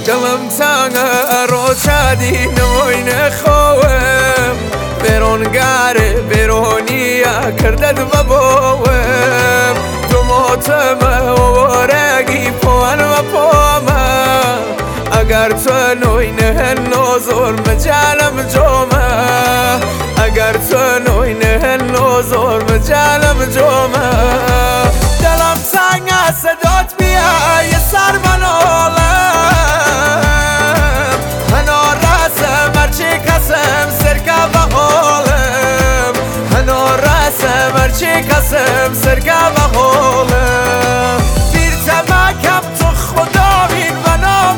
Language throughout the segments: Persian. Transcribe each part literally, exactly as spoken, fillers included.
دلم تنگ رو چدی نوین خوام برونگاره برونیا کردد و بوام تو ماتم و رگی پوان و پوما اگر تو نوین هنو ظلم جالم جوما اگر تو نوین هنو ظلم جالم جوما دلم تنگ صدات بیا یه سر من چی کسم سرگا و غولم بیر تمکم تو خدا بین و نام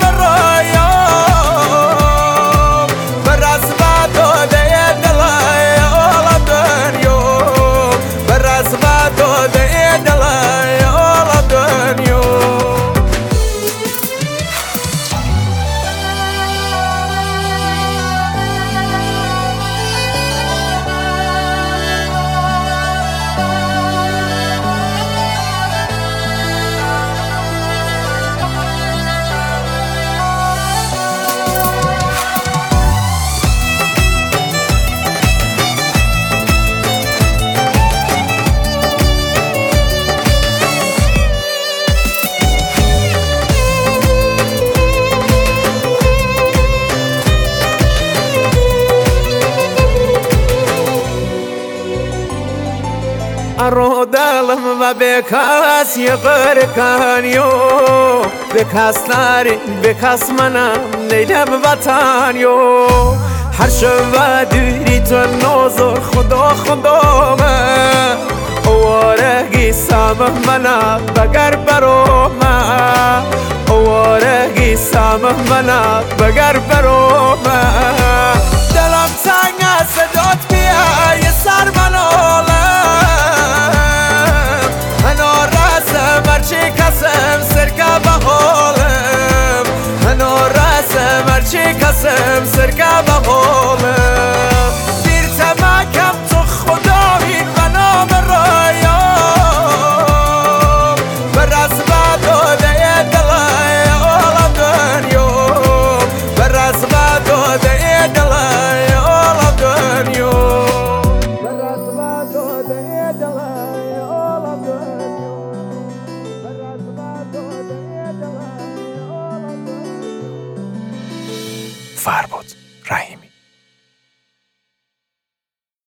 رایم بر از و داده دلای آلا دنیا بر از و داده دلای آلا دنیا ارو دلم و بکاس یقر کانیو بکاس ناری بکاس منم لیلم وطنیو هر شب دوری تو نوزر خدا خدا من اوارگی سامه منا بگر برو من اوارگی سامه منا بگر برو من دلم تنگ صدات بیا یه سر منو چی کسم سرگا و غولم منو رسم هر چی کسم سرگا و غولم بیر تمکم تو خدا بین و نام رایم بر از و داده دلای آلا دنیا بر از و داده دلای آلا دنیا بر از و داده دلای آلا دنیا فربود رحیمی